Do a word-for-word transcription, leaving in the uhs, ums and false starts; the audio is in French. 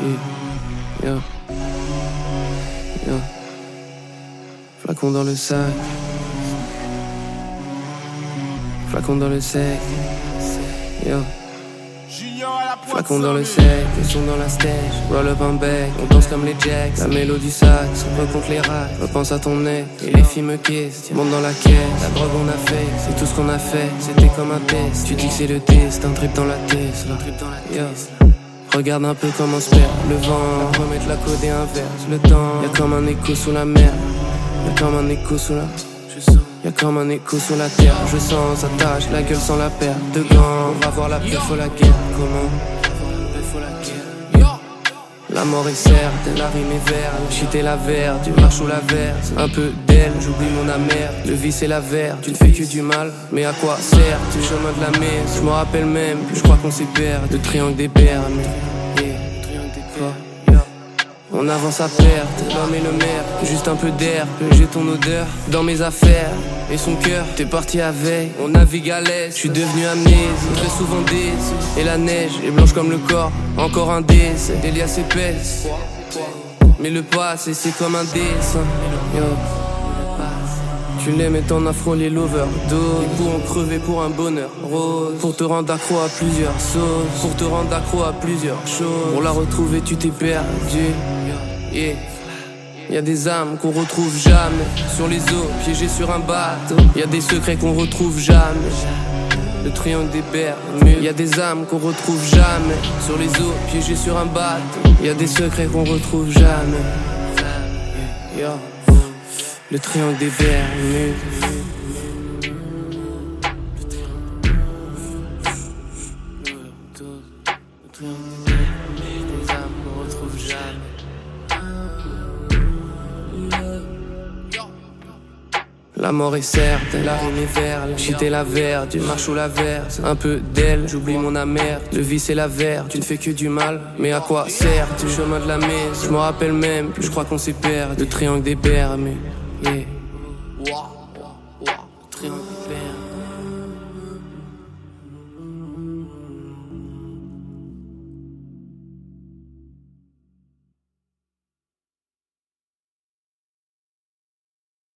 Yeah. Yeah. Flacon dans le sac. Flacon dans le sec. Yeah. Flacon dans le sec, les sons dans la stage. Roll up un bec, on danse comme les jacks. La mélodie sax, on reconte les racks. Repense à ton nez, et les filles me caissent. Monte dans la caisse, la drogue on a fait. C'est tout ce qu'on a fait, c'était comme un test. Tu dis que c'est le test, un trip dans la Tesla. Yeah. Regarde un peu comment se perd le vent. Après mettre la code et inverse le temps. Y'a comme un écho sous la mer. Y'a comme un écho sous la... Y'a comme un écho sur la terre. Je sens sa tâche, la gueule sans la paire de gants. On va voir la paix, faut la guerre. Comment? La mort est certes, la rime est verte. Shit et la verte, tu marches sous la verse. Un peu d'elle, j'oublie mon amère. Le vice et la verte, tu ne fais que du mal. Mais à quoi sert le chemin de la mer? Je me rappelle même, plus je crois qu'on s'est perdu. De triangle des bernes. Yeah. On avance à perte, l'homme et le maire. Juste un peu d'air, j'ai ton odeur dans mes affaires. Et son cœur, t'es parti avec. On navigue à l'est, je suis devenu amnésie. Très souvent déçu, et la neige est blanche comme le corps. Encore un décès, Elias épaisse. Mais le passé c'est comme un dessin. Yo. Tu l'aimes et t'en as frôlé l'overdose. Ils pourront crever pour un bonheur rose. Pour te rendre accro à plusieurs sauces. Pour te rendre accro à plusieurs choses. Pour la retrouver tu t'es perdu. Yeah. Y'a des âmes qu'on retrouve jamais. Sur les eaux, piégées sur un bateau. Y'a des secrets qu'on retrouve jamais. Le triangle des Bermudes. Y'a des âmes qu'on retrouve jamais. Sur les eaux, piégées sur un bateau. Y'a des secrets qu'on retrouve jamais. Yeah. Le triangle des Bermudes. Le triangle des Bermudes. Des âmes qu'on retrouve jamais. La mort est certes, la rime est verte. Shit et la verte, tu marches sous la verse. Un peu d'elle, j'oublie mon amère. Le vice et la verte, tu ne fais que du mal. Mais à quoi sert le chemin de la mer? Je me rappelle même, plus je crois qu'on s'est perdu. Le triangle des Bermudes. Yeah.